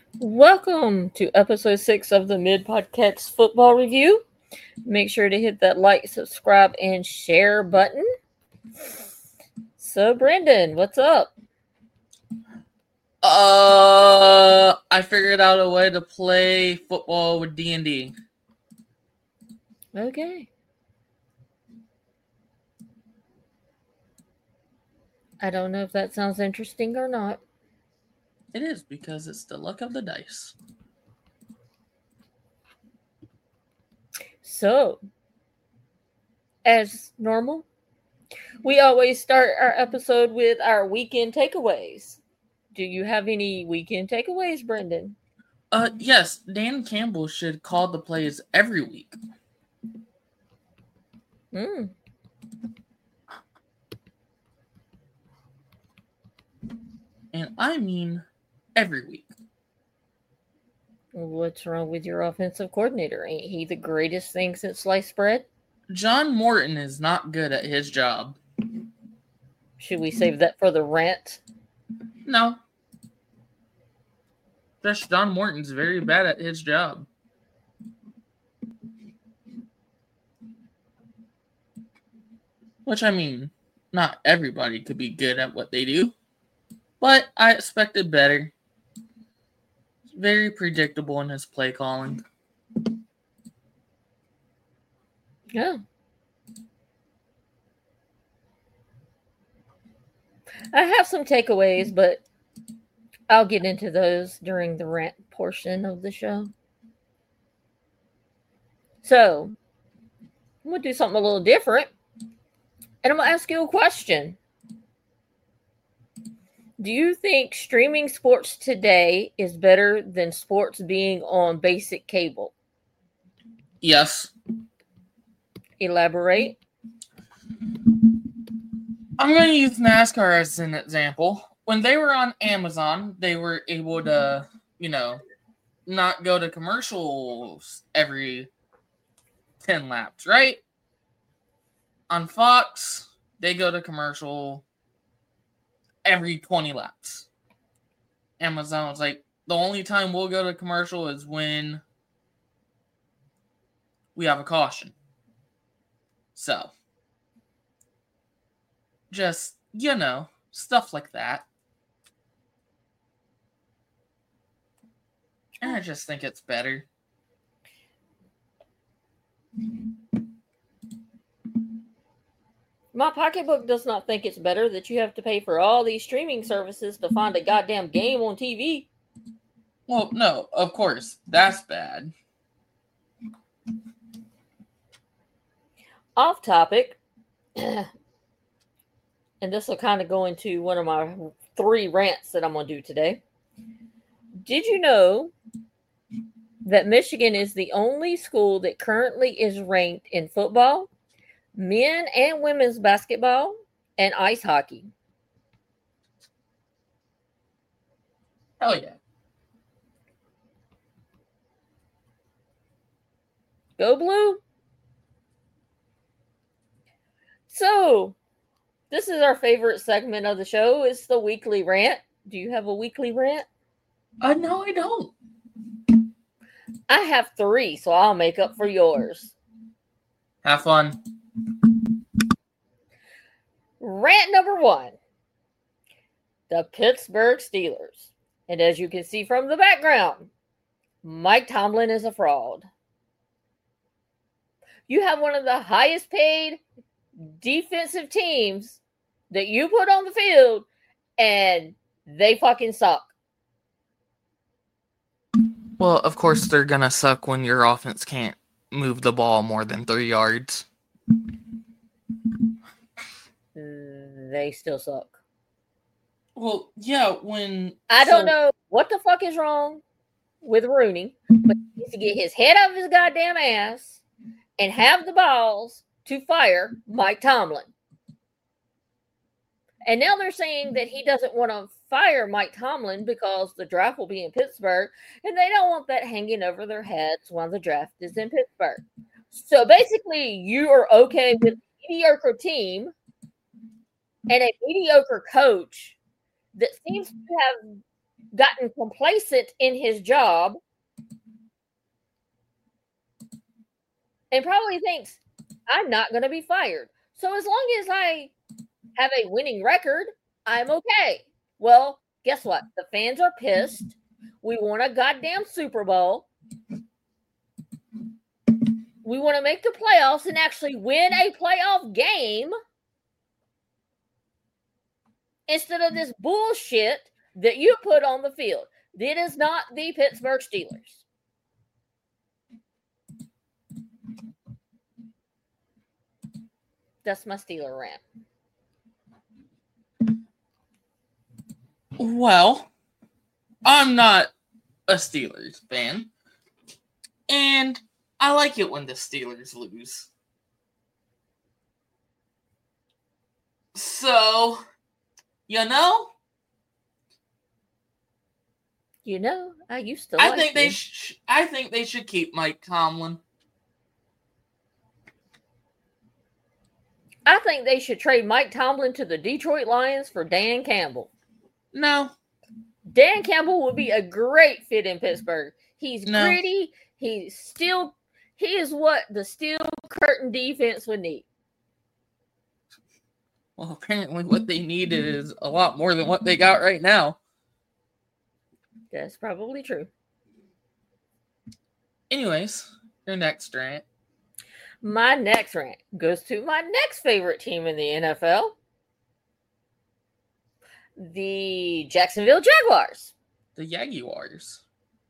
Welcome to episode 6 of the Mid Podcast Football Review. Make sure to hit that like, subscribe, and share button. So, Brendan, what's up? I figured out a way to play football with D&D. Okay. I don't know if that sounds interesting or not. It is, because it's the luck of the dice. So, as normal, we always start our episode with our weekend takeaways. Do you have any weekend takeaways, Brendan? Yes, Dan Campbell should call the plays every week. And I mean every week. What's wrong with your offensive coordinator? Ain't he the greatest thing since sliced bread? John Morton is not good at his job. Should we save that for the rant? No. Just John Morton's very bad at his job. Which, I mean, not everybody could be good at what they do. But I expected better. Very predictable in his play calling. Yeah. I have some takeaways, but I'll get into those during the rant portion of the show. So, I'm going to do something a little different. And I'm going to ask you a question. Do you think streaming sports today is better than sports being on basic cable? Yes. Elaborate. I'm going to use NASCAR as an example. When they were on Amazon, they were able to, not go to commercials every 10 laps, right? On Fox, they go to commercial every 20 laps. Amazon was like, the only time we'll go to commercial is when we have a caution. So, just, stuff like that. And I just think it's better. My pocketbook does not think it's better that you have to pay for all these streaming services to find a goddamn game on TV. Well, no, of course. That's bad. Off topic, and this will kind of go into one of my 3 rants that I'm going to do today. Did you know that Michigan is the only school that currently is ranked in football, men and women's basketball, and ice hockey? Hell yeah. Go Blue! So, this is our favorite segment of the show. It's the weekly rant. Do you have a weekly rant? No, I don't. I have 3, so I'll make up for yours. Have fun. Rant number 1. The Pittsburgh Steelers. And as you can see from the background, Mike Tomlin is a fraud. You have one of the highest paid defensive teams that you put on the field, and they fucking suck. Well, of course they're going to suck when your offense can't move the ball more than 3 yards. They still suck. Well, yeah, when... I don't know what the fuck is wrong with Rooney, but he needs to get his head out of his goddamn ass and have the balls to fire Mike Tomlin. And now they're saying that he doesn't want to fire Mike Tomlin because the draft will be in Pittsburgh, and they don't want that hanging over their heads while the draft is in Pittsburgh. So basically, you are okay with a mediocre team and a mediocre coach that seems to have gotten complacent in his job and probably thinks, I'm not going to be fired. So as long as I have a winning record, I'm okay. Well, guess what? The fans are pissed. We want a goddamn Super Bowl. We want to make the playoffs and actually win a playoff game instead of this bullshit that you put on the field. It is not the Pittsburgh Steelers. That's my Steeler rant. Well, I'm not a Steelers fan, and I like it when the Steelers lose. So, I used to. I think they should keep Mike Tomlin. I think they should trade Mike Tomlin to the Detroit Lions for Dan Campbell. No. Dan Campbell would be a great fit in Pittsburgh. He's gritty. He is what the steel curtain defense would need. Well, apparently what they needed is a lot more than what they got right now. That's probably true. Anyways, your next rant. My next rant goes to my next favorite team in the NFL, the Jacksonville Jaguars. The Jaguars.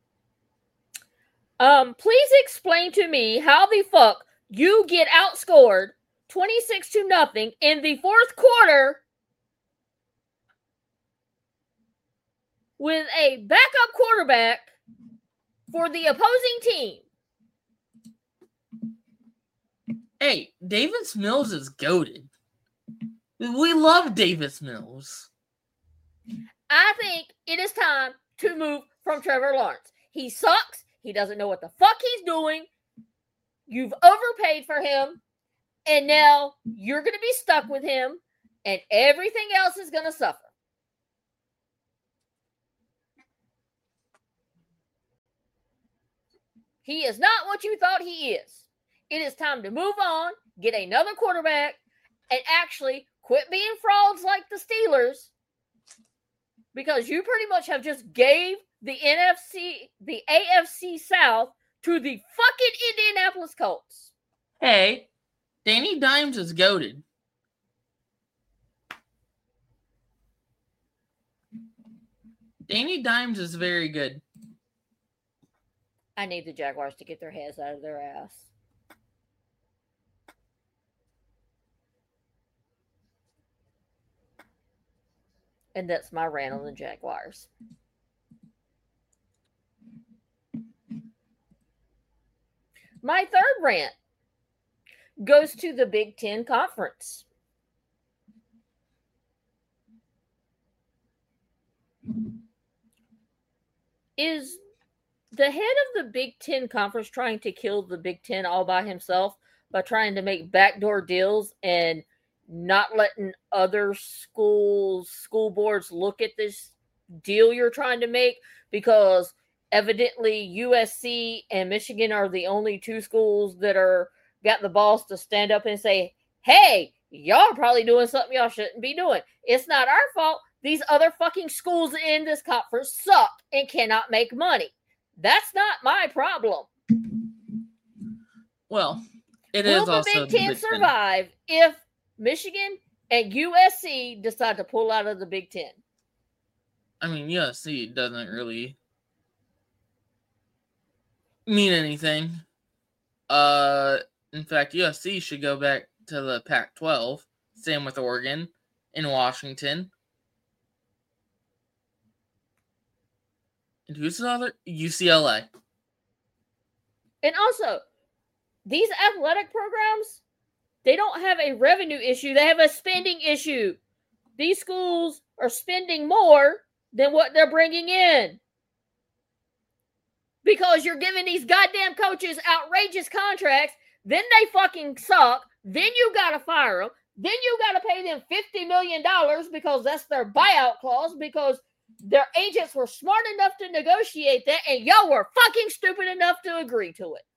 Please explain to me how the fuck you get outscored 26-0 in the fourth quarter with a backup quarterback for the opposing team. Hey, Davis Mills is goated. We love Davis Mills. I think it is time to move from Trevor Lawrence. He sucks. He doesn't know what the fuck he's doing. You've overpaid for him. And now you're going to be stuck with him. And everything else is going to suffer. He is not what you thought he is. It is time to move on, get another quarterback, and actually quit being frauds like the Steelers, because you pretty much have just gave the AFC South to the fucking Indianapolis Colts. Hey, Danny Dimes is goated. Danny Dimes is very good. I need the Jaguars to get their heads out of their ass. And that's my rant on the Jaguars. My third rant goes to the Big Ten Conference. Is the head of the Big Ten Conference trying to kill the Big Ten all by himself by trying to make backdoor deals and not letting other school boards look at this deal you're trying to make? Because evidently USC and Michigan are the only two schools that got the balls to stand up and say, hey, y'all are probably doing something y'all shouldn't be doing. It's not our fault. These other fucking schools in this conference suck and cannot make money. That's not my problem. Well, it is also the Big Ten survive if Michigan and USC decide to pull out of the Big Ten? I mean, USC doesn't really mean anything. In fact, USC should go back to the Pac-12. Same with Oregon and Washington. And who's the other? UCLA. And also, these athletic programs, they don't have a revenue issue. They have a spending issue. These schools are spending more than what they're bringing in. Because you're giving these goddamn coaches outrageous contracts. Then they fucking suck. Then you got to fire them. Then you got to pay them $50 million because that's their buyout clause, because Their agents were smart enough to negotiate that, and y'all were fucking stupid enough to agree to it.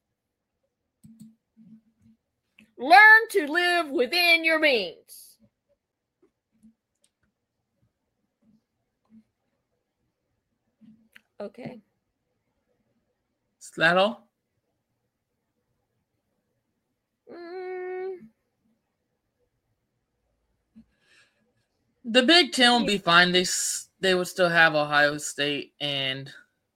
Learn to live within your means. Okay. Is that all? The Big Ten will be fine. They would still have Ohio State and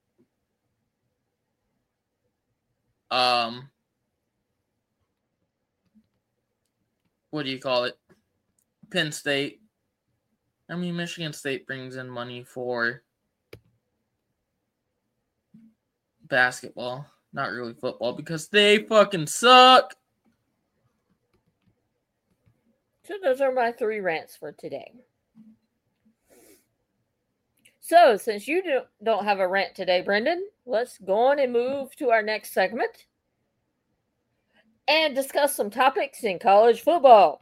what do you call it? Penn State. I mean, Michigan State brings in money for basketball, not really football, because they fucking suck. So those are my 3 rants for today. So, since you don't have a rant today, Brendan, let's go on and move to our next segment and discuss some topics in college football.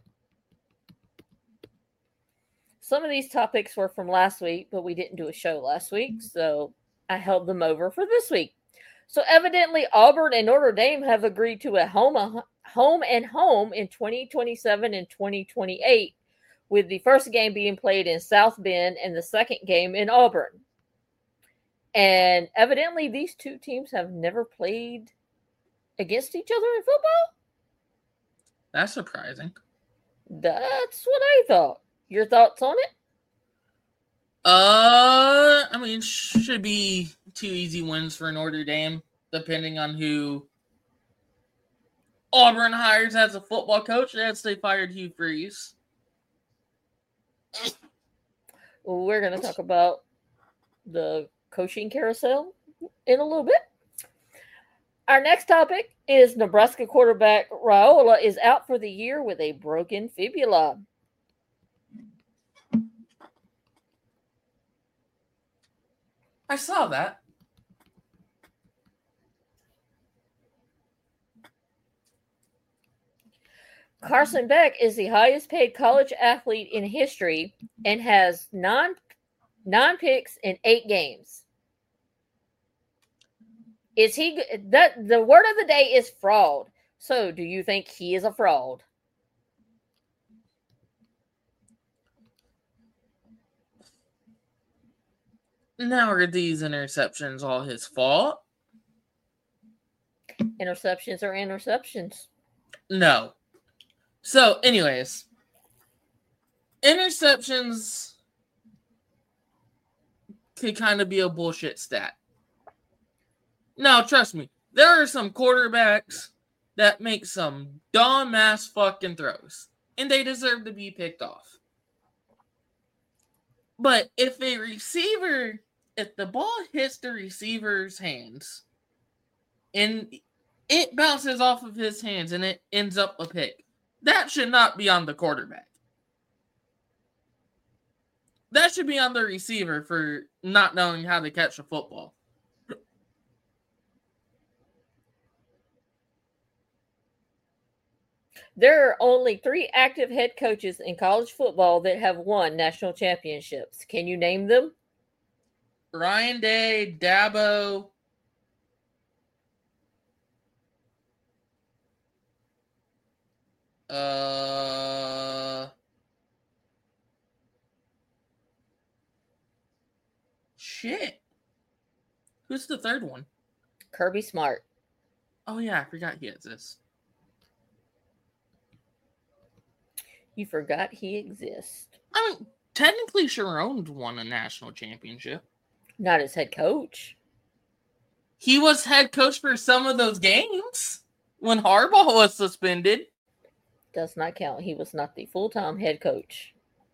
Some of these topics were from last week, but we didn't do a show last week, so I held them over for this week. So, evidently, Auburn and Notre Dame have agreed to a home and home in 2027 and 2028. With the first game being played in South Bend and the second game in Auburn. And evidently, these 2 teams have never played against each other in football. That's surprising. That's what I thought. Your thoughts on it? I mean, should be 2 easy wins for Notre Dame, depending on who Auburn hires as a football coach. As they fired Hugh Freeze. We're going to talk about the coaching carousel in a little bit. Our next topic is Nebraska quarterback Raiola is out for the year with a broken fibula. I saw that. Carson Beck is the highest paid college athlete in history and has nine picks in 8 games. Is he that the word of the day is fraud? So, do you think he is a fraud? Now are these interceptions all his fault? Interceptions are interceptions. No. So, anyways, interceptions could kind of be a bullshit stat. Now, trust me, there are some quarterbacks that make some dumb-ass fucking throws, and they deserve to be picked off. But if the ball hits the receiver's hands, and it bounces off of his hands and it ends up a pick, that should not be on the quarterback. That should be on the receiver for not knowing how to catch a football. There are only 3 active head coaches in college football that have won national championships. Can you name them? Ryan Day, Dabo. Shit. Who's the third one? Kirby Smart. Oh, yeah, I forgot he exists. You forgot he exists. I mean, technically, Sharon's won a national championship. Not as head coach. He was head coach for some of those games when Harbaugh was suspended. Does not count. He was not the full-time head coach.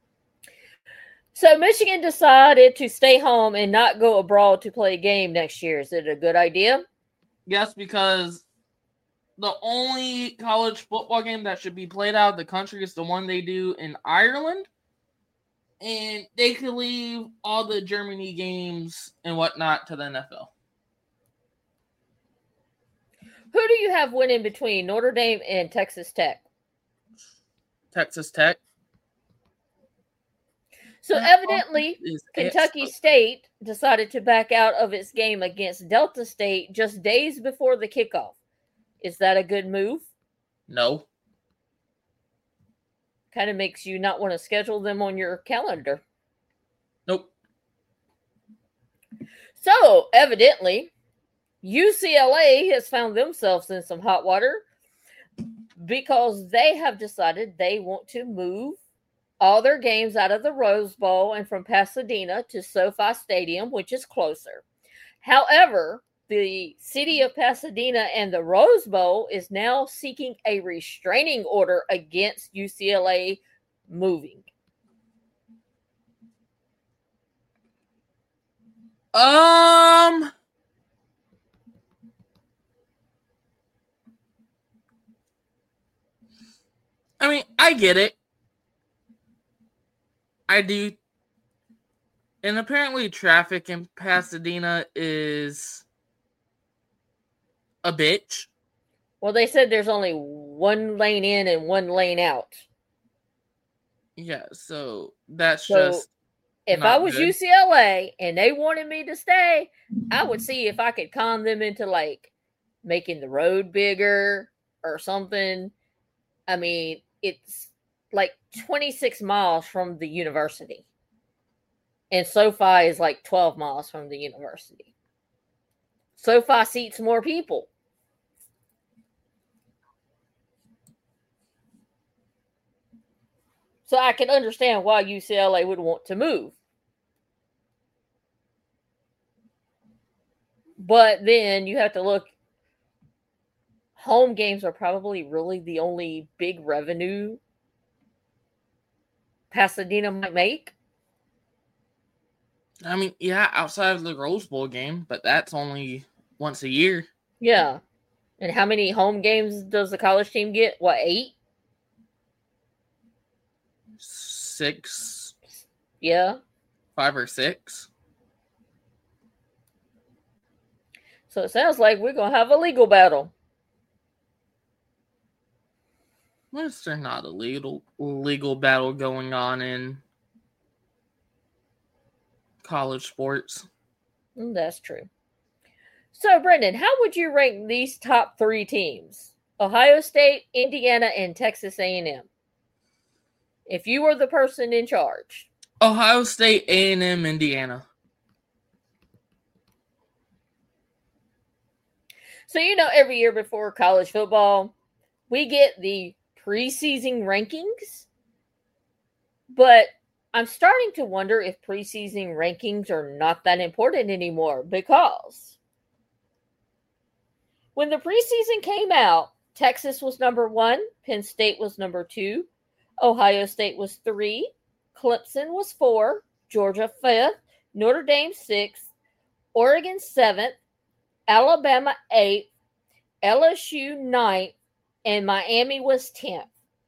So Michigan decided to stay home and not go abroad to play a game next year. Is it a good idea? Yes, because the only college football game that should be played out of the country is the one they do in Ireland. And they could leave all the Germany games and whatnot to the NFL. Who do you have winning between Notre Dame and Texas Tech? Texas Tech. So evidently, Kentucky State decided to back out of its game against Delta State just days before the kickoff. Is that a good move? No. Kind of makes you not want to schedule them on your calendar. Nope. So, evidently, UCLA has found themselves in some hot water because they have decided they want to move all their games out of the Rose Bowl and from Pasadena to SoFi Stadium, which is closer. However, the city of Pasadena and the Rose Bowl is now seeking a restraining order against UCLA moving. I mean, I get it. I do. And apparently traffic in Pasadena is a bitch. Well, they said there's only one lane in and one lane out. Yeah, so that's just if I was good. UCLA and they wanted me to stay, I would see if I could con them into like making the road bigger or something. I mean, it's like 26 miles from the university. And SoFi is like 12 miles from the university. SoFi seats more people. So I can understand why UCLA would want to move. But then you have to look, home games are probably really the only big revenue Pasadena might make. I mean, yeah, outside of the Rose Bowl game, but that's only once a year. Yeah. And how many home games does the college team get? What, 8? 6. Yeah. 5 or 6. So it sounds like we're going to have a legal battle. Well, is there not a legal battle going on in college sports? That's true. So, Brendan, how would you rank these top 3 teams? Ohio State, Indiana, and Texas A&M. If you were the person in charge. Ohio State, A&M, Indiana. So, every year before college football, we get the preseason rankings. But I'm starting to wonder if preseason rankings are not that important anymore, because when the preseason came out, Texas was number 1, Penn State was number 2, Ohio State was 3, Clemson was 4, Georgia 5th, Notre Dame 6th, Oregon 7th, Alabama 8th, LSU 9th, and Miami was 10th.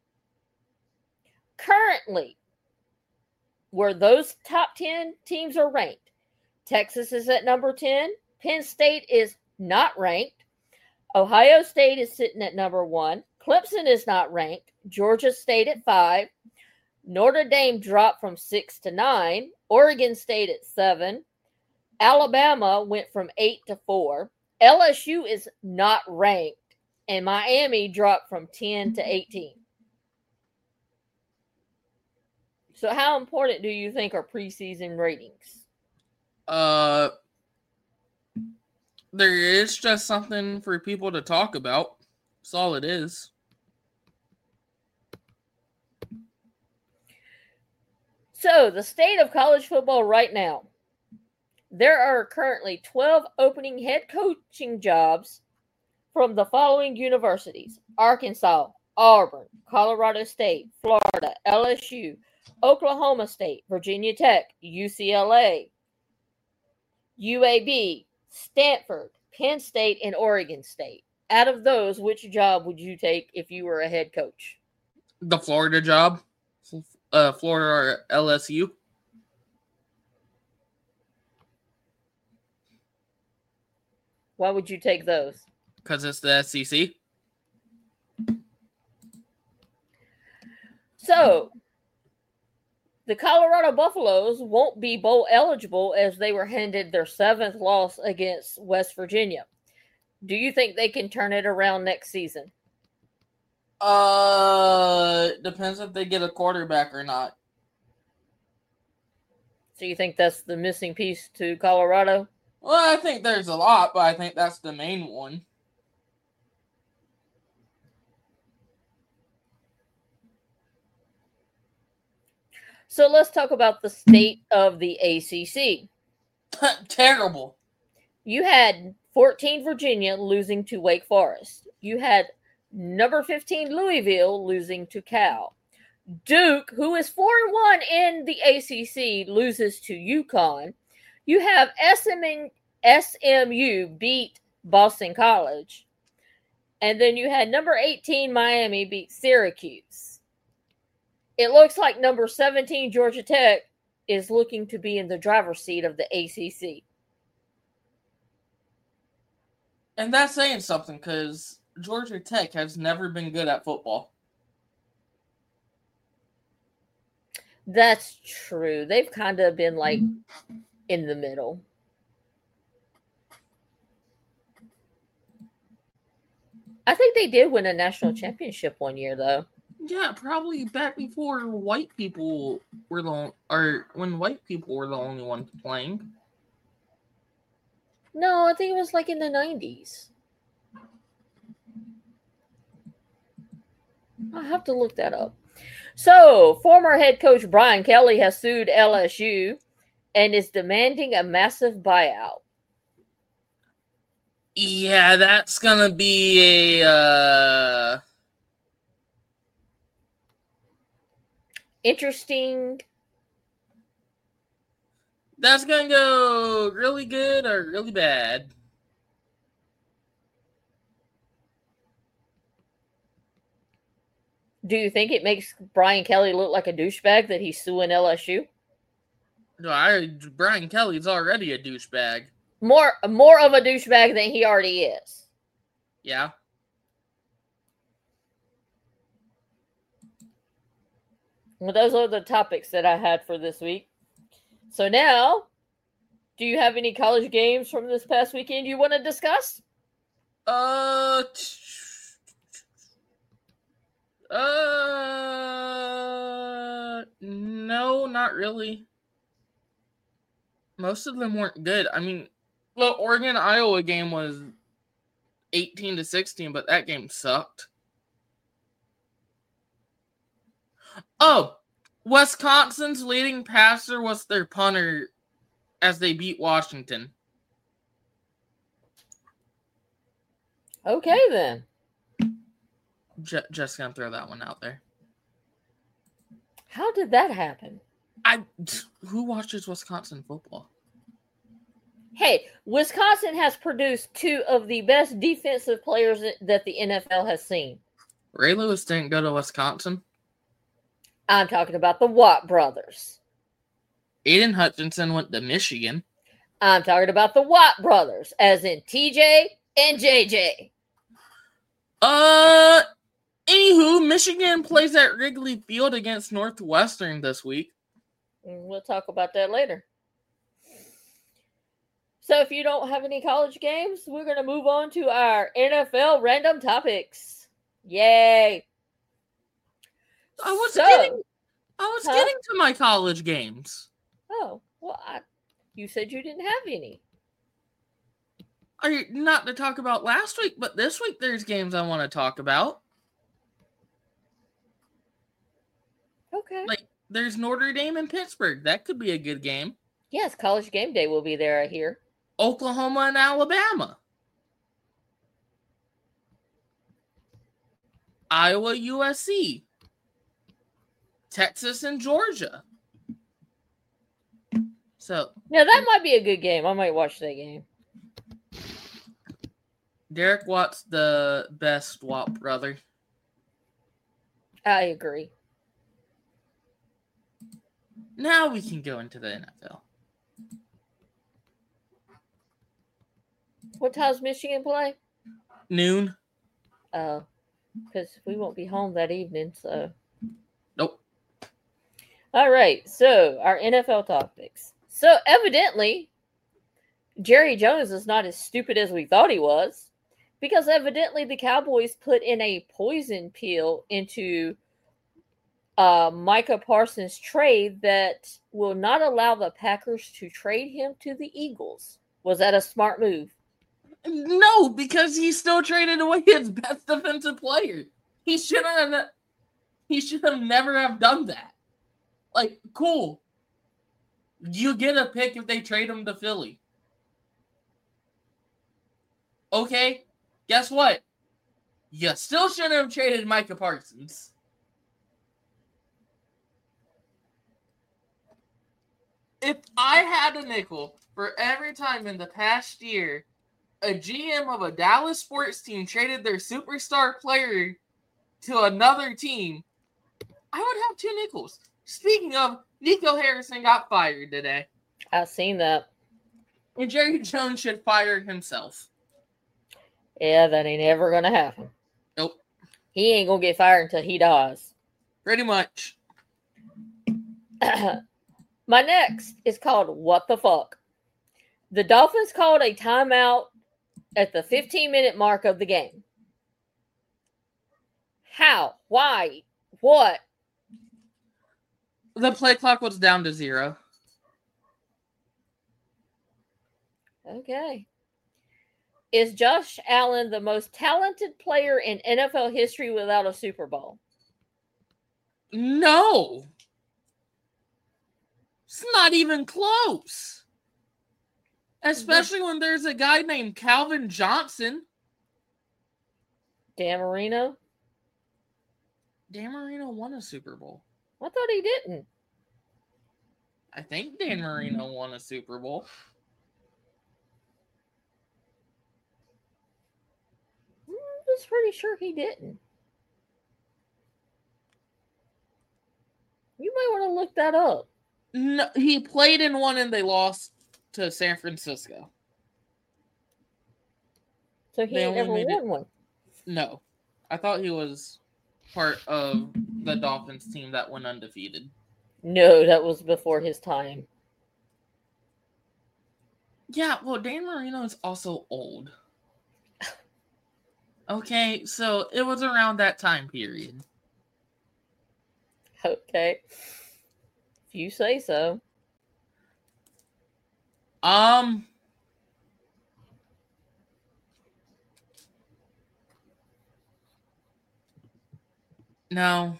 Currently, where those top 10 teams are ranked, Texas is at number 10, Penn State is not ranked, Ohio State is sitting at number 1, Clemson is not ranked, Georgia State at 5, Notre Dame dropped from 6 to 9, Oregon State at 7, Alabama went from 8 to 4, LSU is not ranked, and Miami dropped from 10 to 18. So how important do you think are preseason ratings? There is just something for people to talk about. That's all it is. So, the state of college football right now. There are currently 12 opening head coaching jobs from the following universities: Arkansas, Auburn, Colorado State, Florida, LSU, Oklahoma State, Virginia Tech, UCLA, UAB, Stanford, Penn State, and Oregon State. Out of those, which job would you take if you were a head coach? The Florida job. Florida or LSU. Why would you take those? Because it's the SEC. So, The Colorado Buffaloes won't be bowl eligible as they were handed their 7th loss against West Virginia. Do you think they can turn it around next season? Depends if they get a quarterback or not. So you think that's the missing piece to Colorado? Well, I think there's a lot, but I think that's the main one. So let's talk about the state of the ACC. Terrible. You had 14 Virginia losing to Wake Forest. You had number 15 Louisville losing to Cal. Duke, who is 4-1 in the ACC, loses to UConn. You have SMU beat Boston College. And then you had number 18 Miami beat Syracuse. It looks like number 17 Georgia Tech is looking to be in the driver's seat of the ACC. And that's saying something because Georgia Tech has never been good at football. That's true. They've kind of been like in the middle. I think they did win a national championship one year, though. Yeah, probably back before white people were when white people were the only ones playing. No, I think it was like in the 90s. I'll have to look that up. So, former head coach Brian Kelly has sued LSU and is demanding a massive buyout. Yeah, that's going to be a... Interesting. That's going to go really good or really bad. Do you think it makes Brian Kelly look like a douchebag that he's suing LSU? No, Brian Kelly's already a douchebag. More of a douchebag than he already is. Yeah. Well, those are the topics that I had for this week. So now, do you have any college games from this past weekend you want to discuss? No, not really. Most of them weren't good. I mean, the Oregon-Iowa game was 18-16, but that game sucked. Oh, Wisconsin's leading passer was their punter as they beat Washington. Okay, then. Just gonna throw that one out there. How did that happen? Who watches Wisconsin football? Hey, Wisconsin has produced 2 of the best defensive players that the NFL has seen. Ray Lewis didn't go to Wisconsin. I'm talking about the Watt brothers. Aiden Hutchinson went to Michigan. I'm talking about the Watt brothers, as in TJ and JJ. Anywho, Michigan plays at Wrigley Field against Northwestern this week. We'll talk about that later. So if you don't have any college games, we're going to move on to our NFL random topics. Yay. I was getting to my college games. Oh, well, you said you didn't have any. Not to talk about last week, but this week there's games I want to talk about. Okay. Like, there's Notre Dame and Pittsburgh. That could be a good game. Yes, College Game Day will be there, I hear. Oklahoma and Alabama. Iowa, USC. Texas and Georgia. So yeah, that might be a good game. I might watch that game. Derek Watt's the best Watt brother. I agree. Now we can go into the NFL. What time's Michigan play? Noon. Oh, because we won't be home that evening, so. Nope. All right, so our NFL topics. So evidently, Jerry Jones is not as stupid as we thought he was, because evidently the Cowboys put in a poison pill into Micah Parsons' trade that will not allow the Packers to trade him to the Eagles. Was that a smart move? No, because he still traded away his best defensive player. He should have never have done that. Like, cool. You get a pick if they trade him to Philly. Okay, guess what? You still shouldn't have traded Micah Parsons. If I had a nickel for every time in the past year a GM of a Dallas sports team traded their superstar player to another team, I would have 2 nickels. Speaking of, Nico Harrison got fired today. I've seen that. And Jerry Jones should fire himself. Yeah, that ain't ever going to happen. Nope. He ain't going to get fired until he dies. Pretty much. My next is called What the Fuck. The Dolphins called a timeout at the 15-minute mark of the game. How? Why? What? The play clock was down to 0. Okay. Is Josh Allen the most talented player in NFL history without a Super Bowl? No. It's not even close. Especially when there's a guy named Calvin Johnson. Dan Marino? Dan Marino won a Super Bowl. I thought he didn't. I think Dan Marino won a Super Bowl. I was pretty sure he didn't. You might want to look that up. No, he played in one and they lost to San Francisco. So he ain't never won one. No. I thought he was part of the Dolphins team that went undefeated. No, that was before his time. Yeah, well, Dan Marino is also old. Okay, so it was around that time period. Okay. If you say so. No.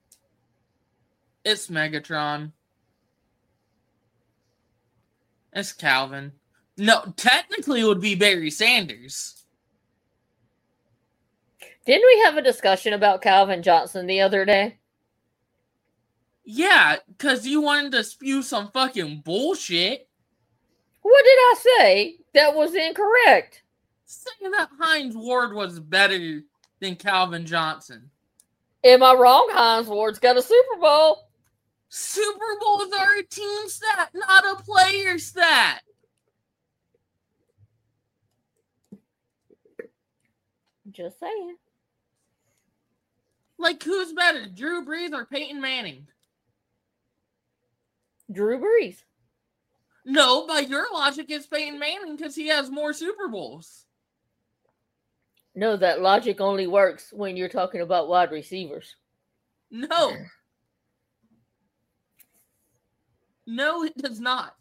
It's Megatron. It's Calvin. No, technically it would be Barry Sanders. Didn't we have a discussion about Calvin Johnson the other day? Yeah, because you wanted to spew some fucking bullshit. What did I say that was incorrect? Saying that Hines Ward was better than Calvin Johnson. Am I wrong? Hines Ward's got a Super Bowl. Super Bowls are a team stat, not a player stat. Just saying. Like, who's better, Drew Brees or Peyton Manning? Drew Brees. No, by your logic, it's Peyton Manning because he has more Super Bowls. No, that logic only works when you're talking about wide receivers. No. No, it does not.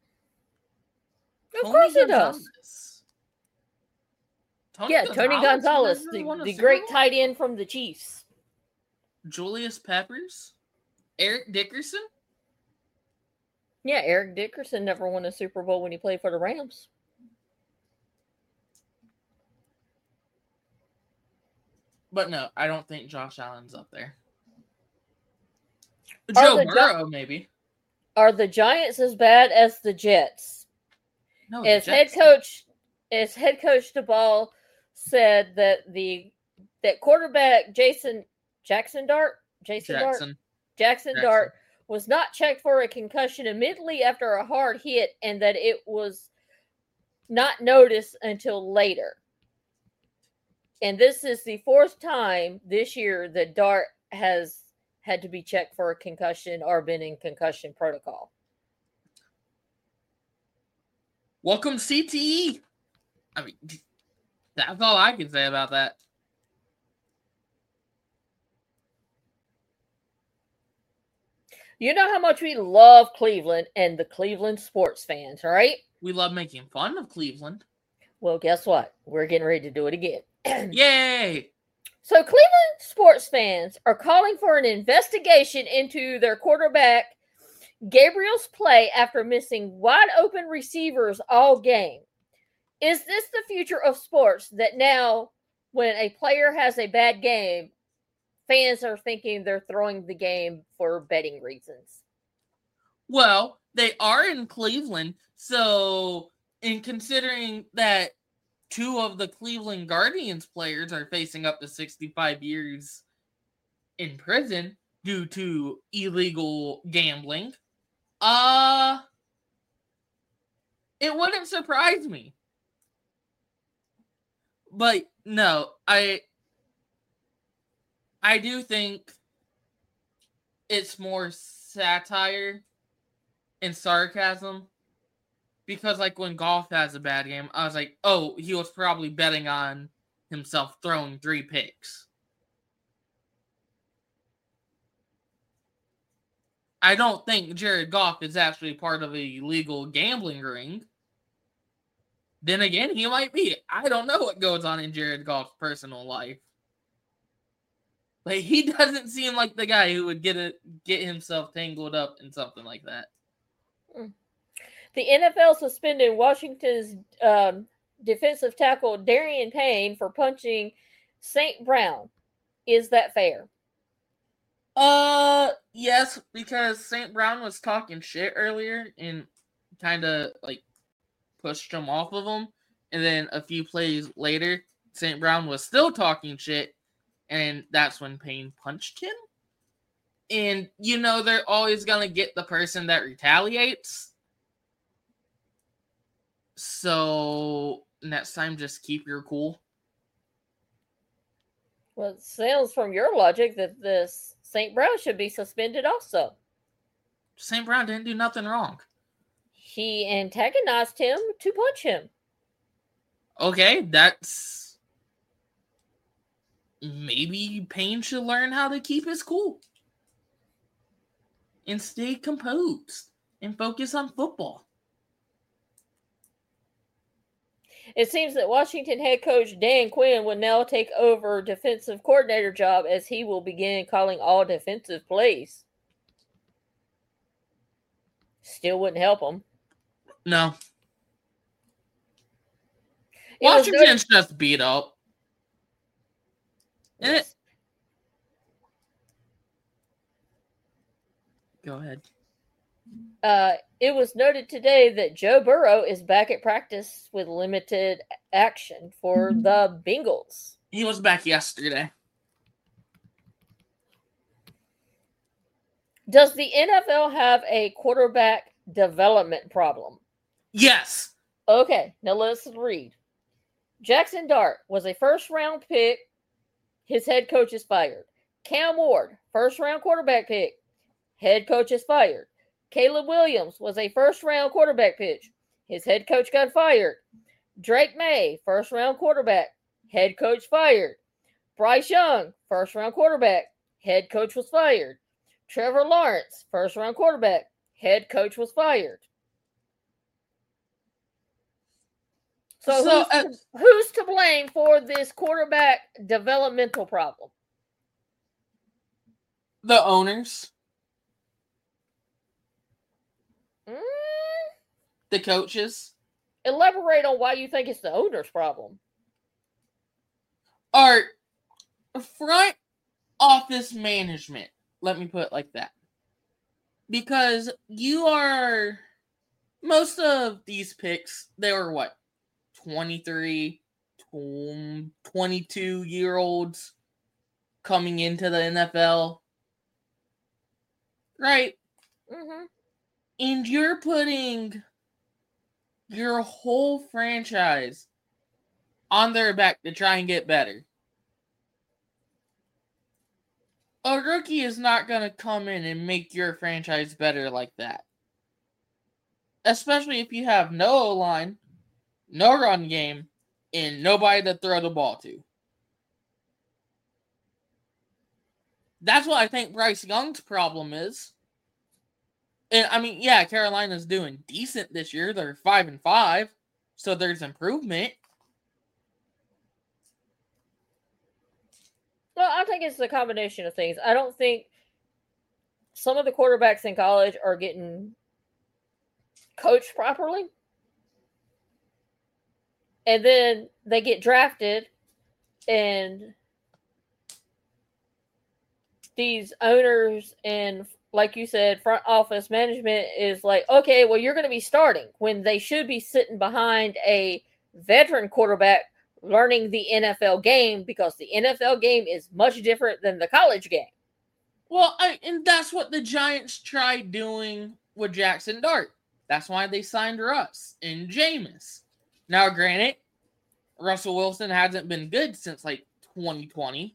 Of course it does. Tony Gonzalez, the great tight end from the Chiefs. Julius Peppers? Eric Dickerson? Yeah, Eric Dickerson never won a Super Bowl when he played for the Rams. But no, I don't think Josh Allen's up there. Joe Burrow, maybe. Are the Giants as bad as the Jets? No, as head coach DeBall said that quarterback Jackson Dart was not checked for a concussion immediately after a hard hit, and that it was not noticed until later. And this is the 4th time this year that Dart has had to be checked for a concussion or been in concussion protocol. Welcome CTE. I mean, that's all I can say about that. You know how much we love Cleveland and the Cleveland sports fans, right? We love making fun of Cleveland. Well, guess what? We're getting ready to do it again. Yay! So Cleveland sports fans are calling for an investigation into their quarterback Gabriel's play after missing wide open receivers all game. Is this the future of sports that now when a player has a bad game, fans are thinking they're throwing the game for betting reasons? Well, they are in Cleveland, so in considering that 2 of the Cleveland Guardians players are facing up to 65 years in prison due to illegal gambling, it wouldn't surprise me. But no, I do think it's more satire and sarcasm. Because, like, when Goff has a bad game, I was like, oh, he was probably betting on himself throwing 3 picks. I don't think Jared Goff is actually part of a legal gambling ring. Then again, he might be. I don't know what goes on in Jared Goff's personal life. But he doesn't seem like the guy who would get himself tangled up in something like that. The NFL suspended Washington's defensive tackle Darian Payne for punching St. Brown. Is that fair? Yes, because St. Brown was talking shit earlier and kind of like pushed him off of him. And then a few plays later, St. Brown was still talking shit, and that's when Payne punched him. And, you know, they're always going to get the person that retaliates. So, next time, just keep your cool. Well, it sounds from your logic that this St. Brown should be suspended also. St. Brown didn't do nothing wrong. He antagonized him to punch him. Okay, that's... Maybe Payne should learn how to keep his cool. And stay composed. And focus on football. It seems that Washington head coach Dan Quinn will now take over defensive coordinator job as he will begin calling all defensive plays. Still wouldn't help him. No. Washington's just beat up. Yes. Go ahead. It was noted today that Joe Burrow is back at practice with limited action for the Bengals. He was back yesterday. Does the NFL have a quarterback development problem? Yes. Okay, now let's read. Jackson Dart was a first-round pick. His head coach is fired. Cam Ward, first-round quarterback pick. Head coach is fired. Caleb Williams was a first-round quarterback pick. His head coach got fired. Drake May, first-round quarterback. Head coach fired. Bryce Young, first-round quarterback. Head coach was fired. Trevor Lawrence, first-round quarterback. Head coach was fired. So who's to blame for this quarterback developmental problem? The owners. The coaches. Elaborate on why you think it's the owner's problem. Our front office management. Let me put it like that. Because most of these picks, they were what? 23, 22-year-olds coming into the NFL. Right? Mm-hmm. And you're putting your whole franchise on their back to try and get better. A rookie is not going to come in and make your franchise better like that. Especially if you have no O-line, no run game, and nobody to throw the ball to. That's what I think Bryce Young's problem is. And I mean, yeah, Carolina's doing decent this year. They're 5-5, so there's improvement. Well, I think it's a combination of things. I don't think some of the quarterbacks in college are getting coached properly. And then they get drafted, and these owners and, like you said, front office management is like, okay, well, you're going to be starting, when they should be sitting behind a veteran quarterback learning the NFL game, because the NFL game is much different than the college game. Well, and that's what the Giants tried doing with Jackson Dart. That's why they signed Russ and Jameis. Now, granted, Russell Wilson hasn't been good since like 2020.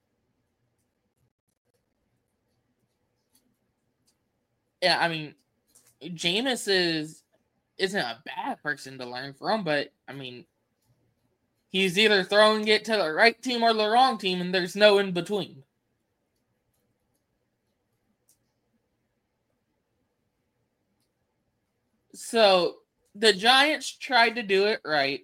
Yeah, I mean, Jameis isn't a bad person to learn from, but I mean, he's either throwing it to the right team or the wrong team, and there's no in between. So the Giants tried to do it right.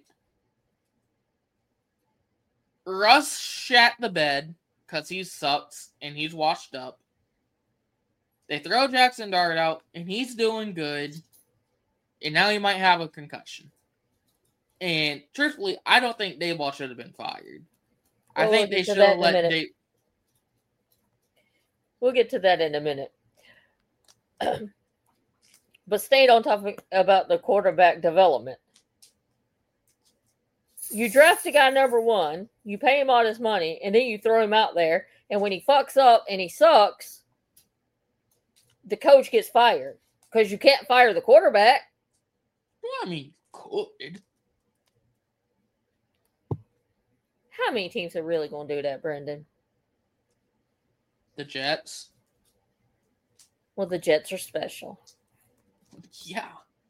Russ shat the bed because he sucks and he's washed up. They throw Jackson Dart out and he's doing good. And now he might have a concussion. And truthfully, I don't think Daboll should have been fired. I think they should have let Daboll. We'll get to that in a minute. But staying on topic about the quarterback development. You draft a guy number one, you pay him all this money, and then you throw him out there, and when he fucks up and he sucks, the coach gets fired. Because you can't fire the quarterback. Well, I mean, could. How many teams are really going to do that, Brendan? The Jets. Well, the Jets are special. Yeah.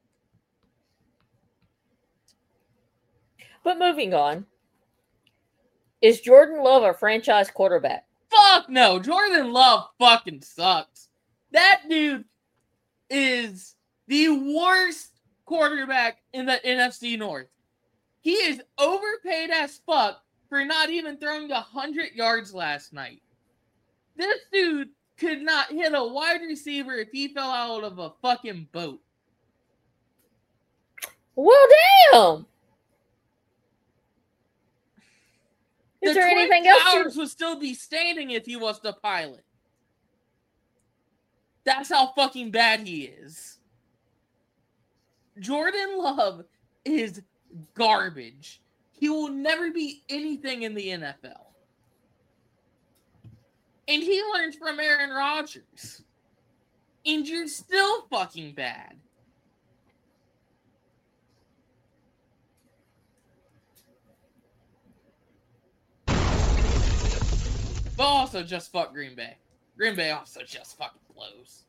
But moving on. Is Jordan Love a franchise quarterback? Fuck no. Jordan Love fucking sucks. That dude is the worst quarterback in the NFC North. He is overpaid as fuck for not even throwing 100 yards last night. This dude could not hit a wide receiver if he fell out of a fucking boat. Well, damn. Is there anything else? The Twin Towers would still be standing if he was the pilot. That's how fucking bad he is. Jordan Love is garbage. He will never be anything in the NFL. And he learns from Aaron Rodgers. And you're still fucking bad. But also just fuck Green Bay. Green Bay also just fucking blows.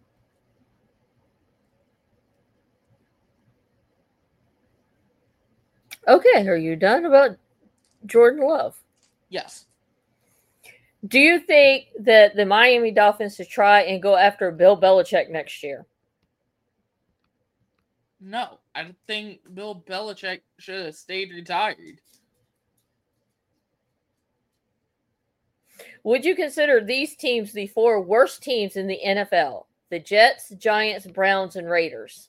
Okay, are you done about Jordan Love? Yes. Do you think that the Miami Dolphins should try and go after Bill Belichick next year? No, I think Bill Belichick should have stayed retired. Would you consider these teams the four worst teams in the NFL? The Jets, Giants, Browns, and Raiders.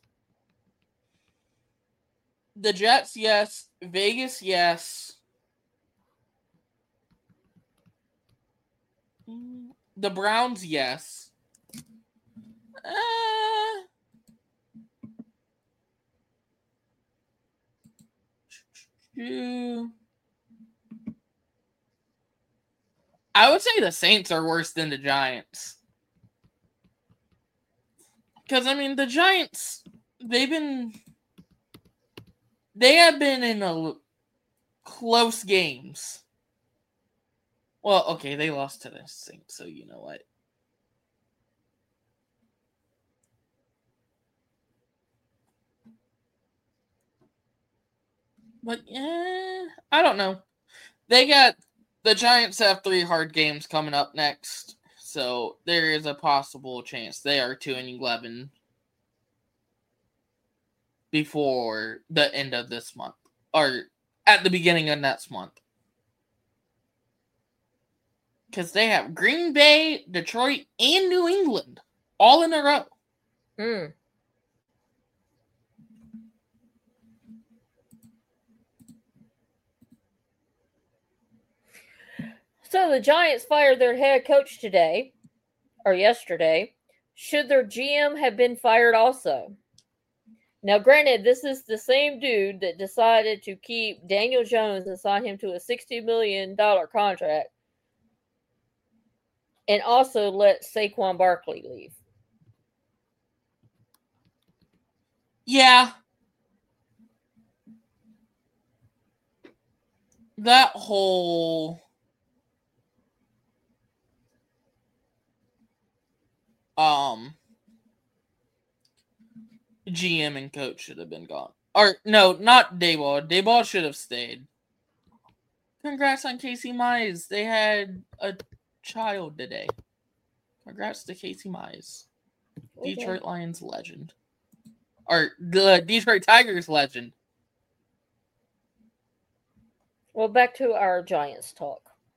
The Jets, yes. Vegas, yes. The Browns, yes. I would say the Saints are worse than the Giants. Because, I mean, the Giants, they have been in close games. Well, okay, they lost to the Saints, so you know what? But yeah, I don't know. The Giants have 3 hard games coming up next, so there is a possible chance they are 2-11 before the end of this month, or at the beginning of next month. Because they have Green Bay, Detroit, and New England all in a row. So the Giants fired their head coach today, or yesterday. Should their GM have been fired also? Now, granted, this is the same dude that decided to keep Daniel Jones and sign him to a $60 million contract, and also let Saquon Barkley leave. Yeah. That whole GM and coach should have been gone. Or no, not Daboll. Daboll should have stayed. Congrats on Casey Mize. They had a child today. Congrats to Casey Mize. Okay. Detroit Lions legend. Or the Detroit Tigers legend. Well, back to our Giants talk.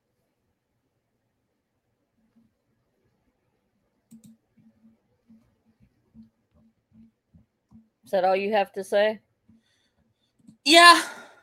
Is that all you have to say? Yeah.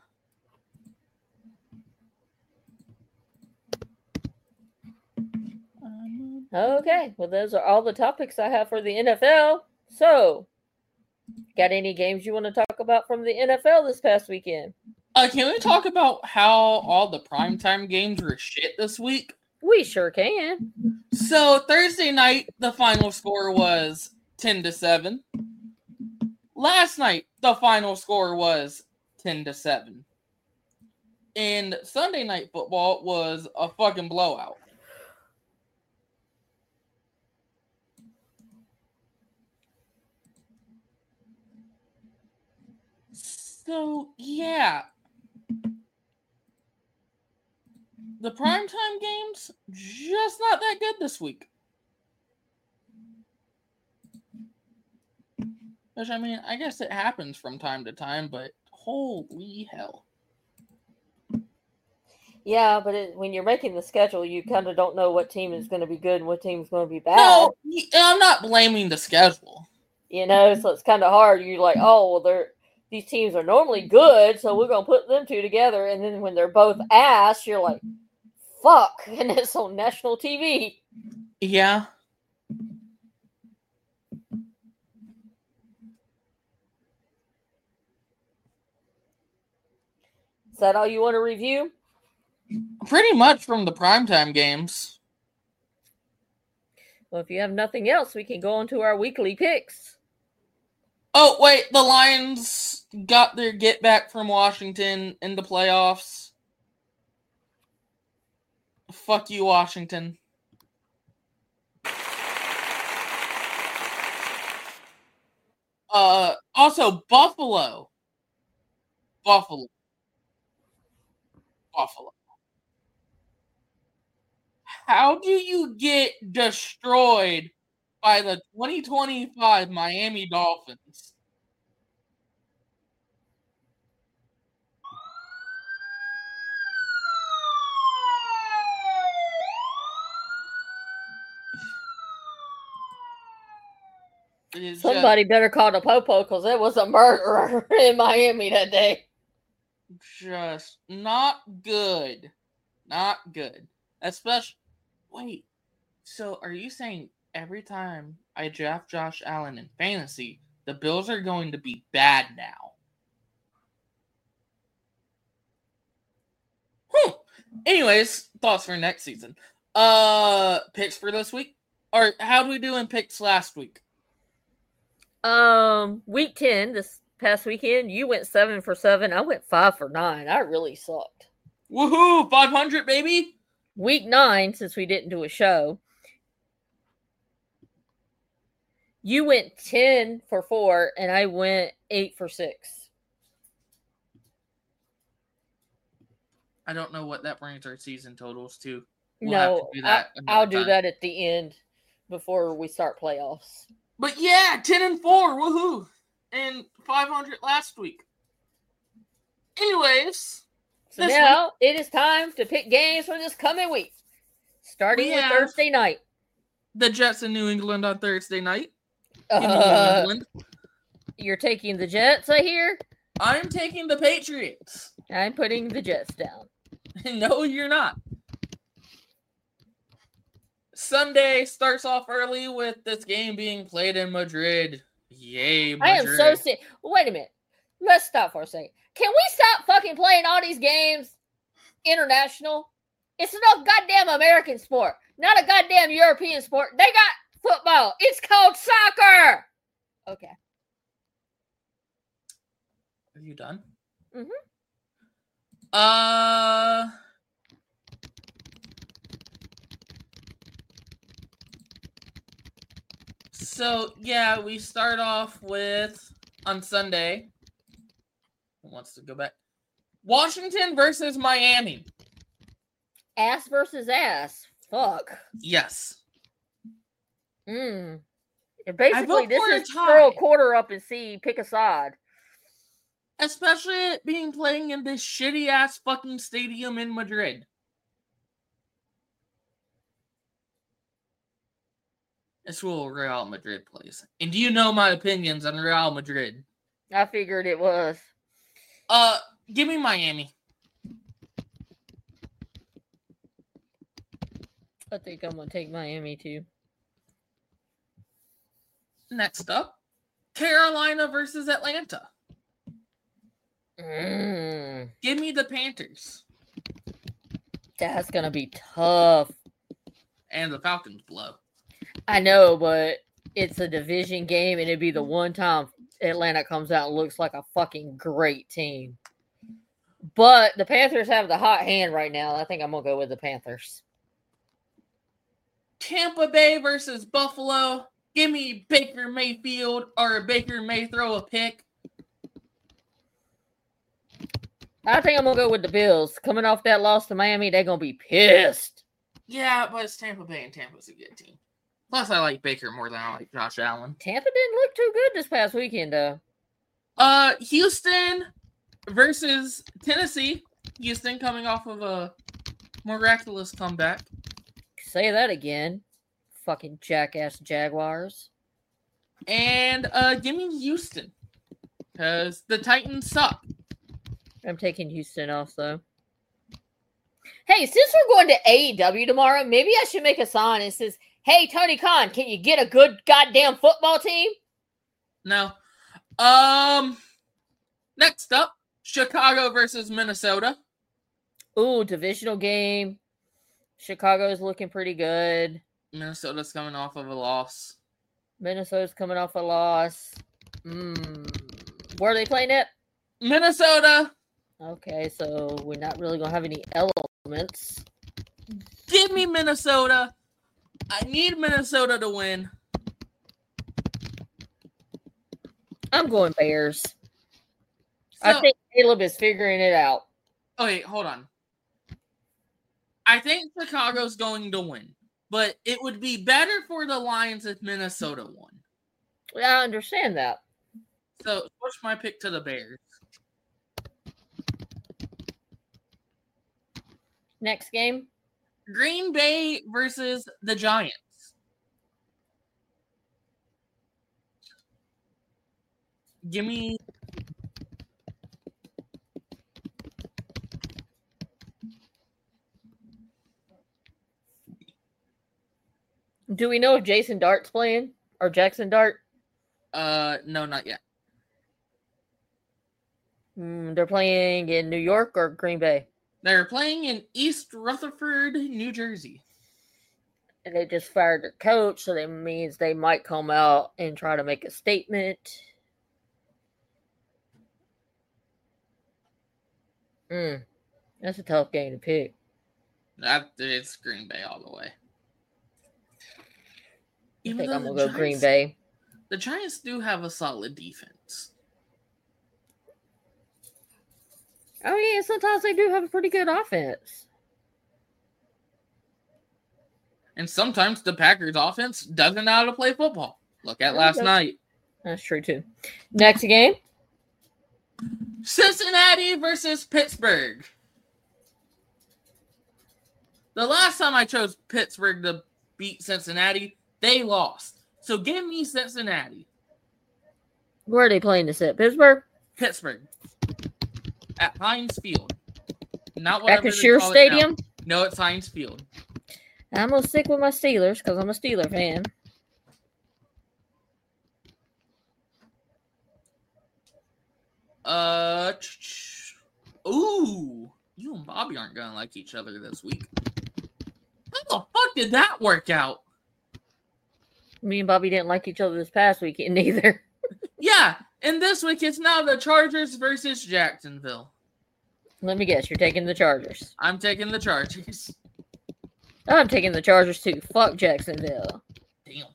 Okay. Well, those are all the topics I have for the NFL. So, got any games you want to talk about from the NFL this past weekend? Can we talk about how all the primetime games were shit this week? We sure can. So, Thursday night, the final score was 10-7. Last night, the final score was 10-7. And Sunday night football was a fucking blowout. So, yeah. The primetime games, just not that good this week. Which, I mean, I guess it happens from time to time, but holy hell. Yeah, but when you're making the schedule, you kind of don't know what team is going to be good and what team is going to be bad. No, I'm not blaming the schedule. You know, so it's kind of hard. You're like, oh, well, these teams are normally good, so we're going to put them two together. And then when they're both ass, you're like, fuck, and it's on national TV. Yeah. Is that all you want to review? Pretty much from the primetime games. Well, if you have nothing else, we can go on to our weekly picks. Oh, wait, the Lions got their get back from Washington in the playoffs. Fuck you, Washington. Also, Buffalo. How do you get destroyed by the 2025 Miami Dolphins? Somebody better call the Popo because it was a murderer in Miami that day. Just not good. Not good. Especially, wait, so are you saying every time I draft Josh Allen in fantasy, the Bills are going to be bad now? Anyways, thoughts for next season. Picks for this week? Or how did we do in picks last week? Week 10, this past weekend, you went 7 for 7. I went 5 for 9. I really sucked. Woohoo! 500, baby! Week 9, since we didn't do a show, you went 10 for 4, and I went 8 for 6. I don't know what that brings our season totals to. We'll have to do that. I'll do that at the end before we start playoffs. But yeah, 10-4, woohoo! And 500 last week. Anyways, so now it is time to pick games for this coming week, starting with Thursday night. The Jets in New England on Thursday night. You're taking the Jets, I hear? I'm taking the Patriots. I'm putting the Jets down. No, you're not. Sunday starts off early with this game being played in Madrid. Yay, Madrid. I am so sick. Wait a minute. Let's stop for a second. Can we stop fucking playing all these games international? It's no goddamn American sport. Not a goddamn European sport. They got football. It's called soccer. Okay. Are you done? Mm-hmm. So, yeah, we start off with, on Sunday, who wants to go back? Washington versus Miami. Ass versus ass. Fuck. Yes. Basically, this is throw a quarter up and see, pick a side. Especially it being playing in this shitty-ass fucking stadium in Madrid. It's where Real Madrid plays. And you know my opinions on Real Madrid. I figured it was. Give me Miami. I think I'm going to take Miami too. Next up, Carolina versus Atlanta. Give me the Panthers. That's going to be tough. And the Falcons blow. I know, but it's a division game, and it'd be the one time Atlanta comes out and looks like a fucking great team. But the Panthers have the hot hand right now. I think I'm going to go with the Panthers. Tampa Bay versus Buffalo. Give me Baker Mayfield, or Baker may throw a pick. I think I'm going to go with the Bills. Coming off that loss to Miami, they're going to be pissed. Yeah, but it's Tampa Bay, and Tampa's a good team. Plus, I like Baker more than I like Josh Allen. Tampa didn't look too good this past weekend, though. Houston versus Tennessee. Houston coming off of a miraculous comeback. Say that again. Fucking jackass Jaguars. And give me Houston. Because the Titans suck. I'm taking Houston also. Hey, since we're going to AEW tomorrow, maybe I should make a sign that says, "Hey, Tony Khan, can you get a good goddamn football team?" No. Next up, Chicago versus Minnesota. Ooh, divisional game. Chicago's looking pretty good. Minnesota's coming off of a loss. Minnesota's coming off a loss. Where are they playing it? Minnesota. Okay, so we're not really going to have any elements. Give me Minnesota. I need Minnesota to win. I'm going Bears. So, I think Caleb is figuring it out. Oh, wait, hold on. I think Chicago's going to win, but it would be better for the Lions if Minnesota won. Yeah, I understand that. So, switch my pick to the Bears. Next game. Green Bay versus the Giants. Give me... Do we know if Jason Dart's playing? Or Jackson Dart? No, not yet. They're playing in New York or Green Bay? They're playing in East Rutherford, New Jersey. And they just fired their coach, so that means they might come out and try to make a statement. That's a tough game to pick. It's Green Bay all the way. I think I'm going to go Green Bay. The Giants do have a solid defense. Oh, yeah, sometimes they do have a pretty good offense. And sometimes the Packers offense doesn't know how to play football. Look at last night. That's true, too. Next game. Cincinnati versus Pittsburgh. The last time I chose Pittsburgh to beat Cincinnati, they lost. So give me Cincinnati. Where are they playing this at? Pittsburgh? Pittsburgh. At Heinz Field. Not At whatever the they Shear call it Stadium? now. No, it's Heinz Field. I'm going to stick with my Steelers because I'm a Steeler fan. Ooh. You and Bobby aren't going to like each other this week. How the fuck did that work out? Me and Bobby didn't like each other this past weekend either. Yeah, and this week it's now the Chargers versus Jacksonville. Let me guess, you're taking the Chargers. I'm taking the Chargers. I'm taking the Chargers too. Fuck Jacksonville. Damn.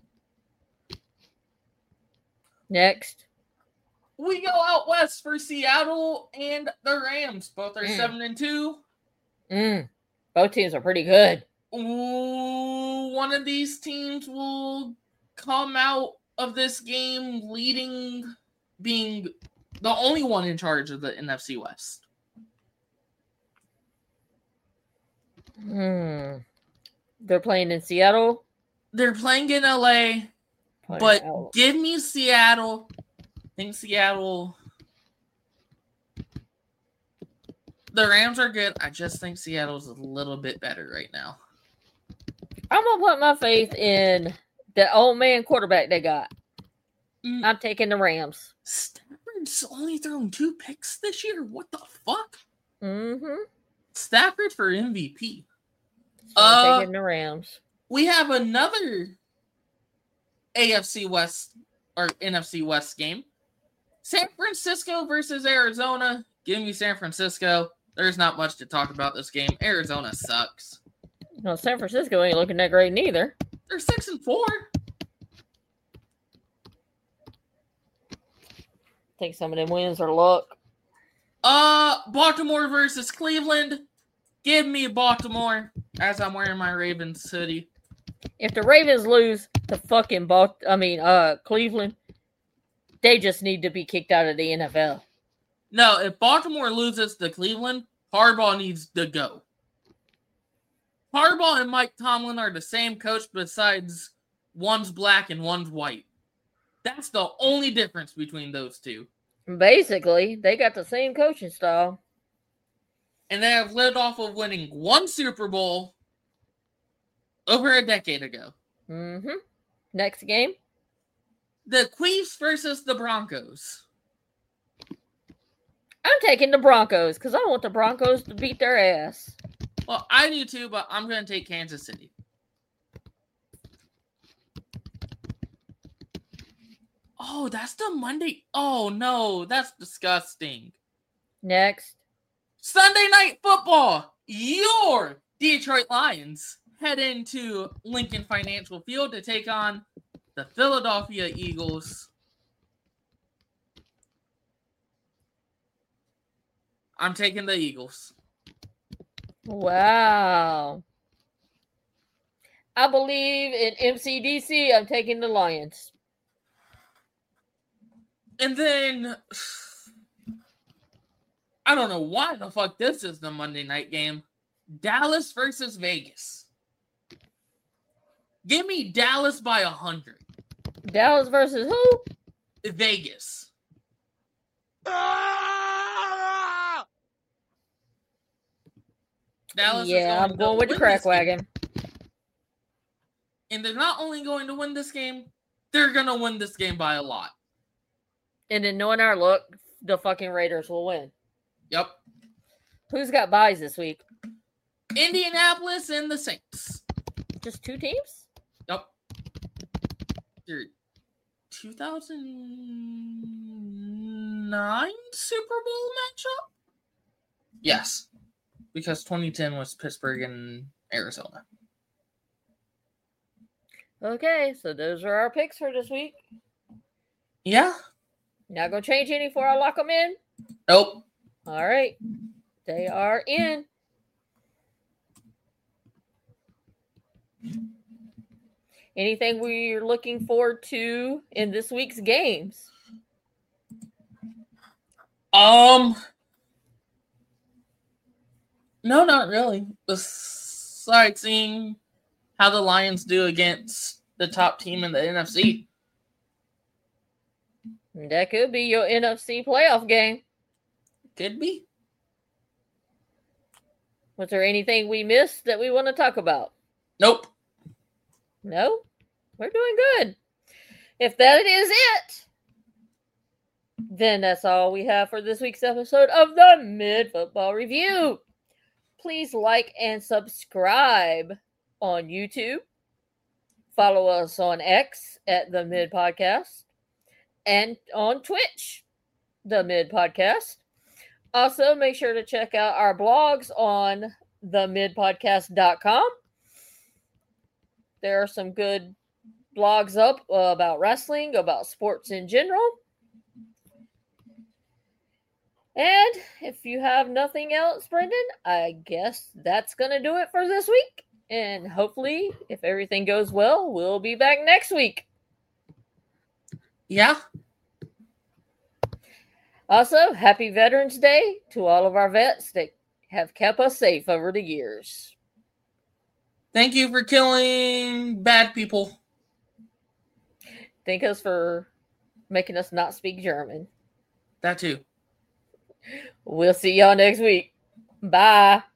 Next. We go out west for Seattle and the Rams. Both are 7-2. Both teams are pretty good. Ooh, one of these teams will come out of this game leading, being the only one in charge of the NFC West. They're playing in Seattle. They're playing in LA, but give me Seattle. I think Seattle. The Rams are good. I just think Seattle's a little bit better right now. I'm going to put my faith in the old man quarterback they got. I'm taking the Rams. Stafford's only thrown 2 picks this year? What the fuck? Mm-hmm. Stafford for MVP. So I'm taking the Rams. We have another AFC West or NFC West game. San Francisco versus Arizona. Give me San Francisco. There's not much to talk about this game. Arizona sucks. No, San Francisco ain't looking that great neither. They're 6-4. Think some of them wins are luck. Baltimore versus Cleveland. Give me Baltimore as I'm wearing my Ravens hoodie. If the Ravens lose to fucking Cleveland, they just need to be kicked out of the NFL. No, if Baltimore loses to Cleveland, Harbaugh needs to go. Harbaugh and Mike Tomlin are the same coach, besides one's black and one's white. That's the only difference between those two. Basically, they got the same coaching style. And they have lived off of winning 1 Super Bowl over a decade ago. Mm-hmm. Next game. The Chiefs versus the Broncos. I'm taking the Broncos because I want the Broncos to beat their ass. Well, I do too, but I'm going to take Kansas City. Oh, that's the Monday. Oh, no, that's disgusting. Next. Sunday Night Football. Your Detroit Lions head into Lincoln Financial Field to take on the Philadelphia Eagles. I'm taking the Eagles. Wow. I believe in MCDC. I'm taking the Lions. And then, I don't know why the fuck this is the Monday night game. Dallas versus Vegas. Give me Dallas by 100. Dallas versus who? Vegas. Dallas I'm going with the crack wagon. And they're not only going to win this game, they're going to win this game by a lot. And then knowing our luck, the fucking Raiders will win. Yep. Who's got buys this week? Indianapolis and the Saints. Just 2 teams? Yep. Your 2009 Super Bowl matchup? Yes. Because 2010 was Pittsburgh and Arizona. Okay, so those are our picks for this week. Yeah. Not going to change any before I lock them in? Nope. All right. They are in. Anything we're looking forward to in this week's games? No, not really. Besides seeing how the Lions do against the top team in the NFC. That could be your NFC playoff game. Could be. Was there anything we missed that we want to talk about? Nope. No? We're doing good. If that is it, then that's all we have for this week's episode of the Mid Football Review. Please like and subscribe on YouTube. Follow us on X at The Mid Podcast and on Twitch, The Mid Podcast. Also, make sure to check out our blogs on themidpodcast.com. There are some good blogs up about wrestling, about sports in general. And if you have nothing else, Brendan, I guess that's going to do it for this week. And hopefully, if everything goes well, we'll be back next week. Yeah. Also, happy Veterans Day to all of our vets that have kept us safe over the years. Thank you for killing bad people. Thank us for making us not speak German. That too. We'll see y'all next week. Bye.